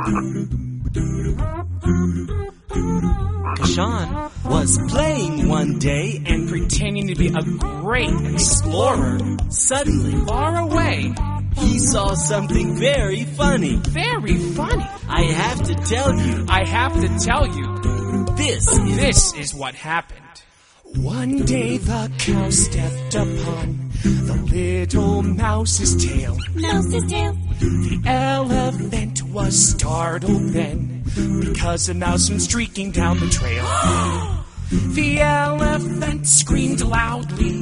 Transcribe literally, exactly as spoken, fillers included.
Sean was playing one day and pretending to be a great explorer. Suddenly, Far away. he saw something very funny. Very funny. I have to tell you, I have to tell you, this is... this is what happened. One day the cow stepped upon the little mouse's tail. Mouse's tail. The elephant was startled then, because a mouse went streaking down the trail. The elephant screamed loudly.